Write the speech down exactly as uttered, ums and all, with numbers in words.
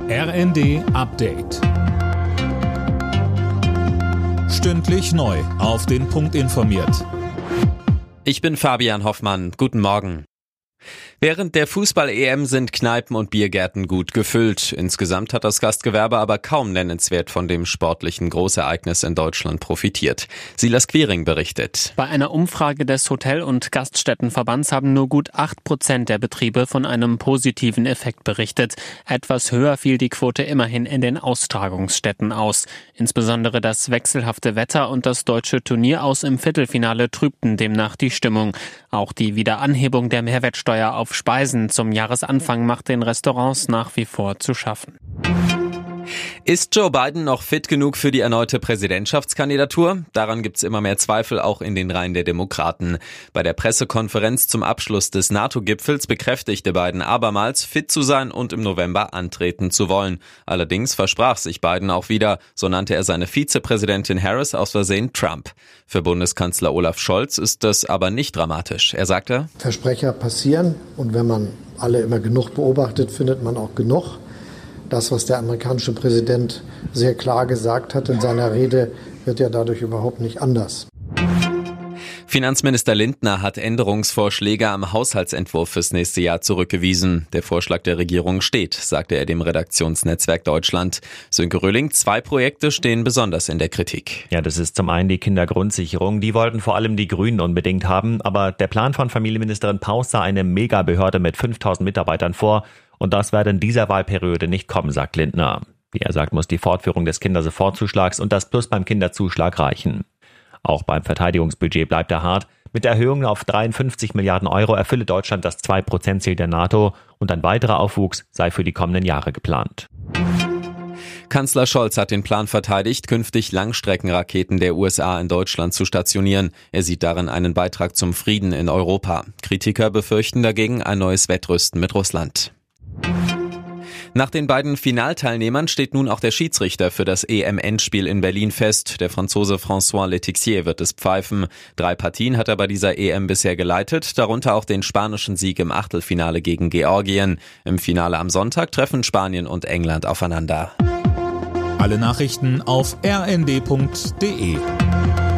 R N D Update. Stündlich neu auf den Punkt informiert. Ich bin Fabian Hoffmann. Guten Morgen. Während der Fußball-E M sind Kneipen und Biergärten gut gefüllt. Insgesamt hat das Gastgewerbe aber kaum nennenswert von dem sportlichen Großereignis in Deutschland profitiert. Silas Quiring berichtet. Bei einer Umfrage des Hotel- und Gaststättenverbands haben nur gut acht Prozent der Betriebe von einem positiven Effekt berichtet. Etwas höher fiel die Quote immerhin in den Austragungsstätten aus. Insbesondere das wechselhafte Wetter und das deutsche Turnier aus im Viertelfinale trübten demnach die Stimmung. Auch die Wiederanhebung der Mehrwertsteuer auf Speisen zum Jahresanfang macht den Restaurants nach wie vor zu schaffen. Ist Joe Biden noch fit genug für die erneute Präsidentschaftskandidatur? Daran gibt's immer mehr Zweifel, auch in den Reihen der Demokraten. Bei der Pressekonferenz zum Abschluss des NATO-Gipfels bekräftigte Biden abermals, fit zu sein und im November antreten zu wollen. Allerdings versprach sich Biden auch wieder, so nannte er seine Vizepräsidentin Harris aus Versehen Trump. Für Bundeskanzler Olaf Scholz ist das aber nicht dramatisch. Er sagte: Versprecher passieren, und wenn man alle immer genug beobachtet, findet man auch genug. Das, was der amerikanische Präsident sehr klar gesagt hat in seiner Rede, wird ja dadurch überhaupt nicht anders. Finanzminister Lindner hat Änderungsvorschläge am Haushaltsentwurf fürs nächste Jahr zurückgewiesen. Der Vorschlag der Regierung steht, sagte er dem Redaktionsnetzwerk Deutschland. Sönke Röhling, zwei Projekte stehen besonders in der Kritik. Ja, das ist zum einen die Kindergrundsicherung. Die wollten vor allem die Grünen unbedingt haben. Aber der Plan von Familienministerin Paus sah eine Megabehörde mit fünftausend Mitarbeitern vor. Und das werde in dieser Wahlperiode nicht kommen, sagt Lindner. Wie er sagt, muss die Fortführung des Kindersofortzuschlags und das Plus beim Kinderzuschlag reichen. Auch beim Verteidigungsbudget bleibt er hart. Mit Erhöhungen auf dreiundfünfzig Milliarden Euro erfülle Deutschland das zwei Prozent Ziel der NATO und ein weiterer Aufwuchs sei für die kommenden Jahre geplant. Kanzler Scholz hat den Plan verteidigt, künftig Langstreckenraketen der U S A in Deutschland zu stationieren. Er sieht darin einen Beitrag zum Frieden in Europa. Kritiker befürchten dagegen ein neues Wettrüsten mit Russland. Nach den beiden Finalteilnehmern steht nun auch der Schiedsrichter für das E M-Endspiel in Berlin fest. Der Franzose François Letixier wird es pfeifen. Drei Partien hat er bei dieser E M bisher geleitet, darunter auch den spanischen Sieg im Achtelfinale gegen Georgien. Im Finale am Sonntag treffen Spanien und England aufeinander. Alle Nachrichten auf r n d punkt d e.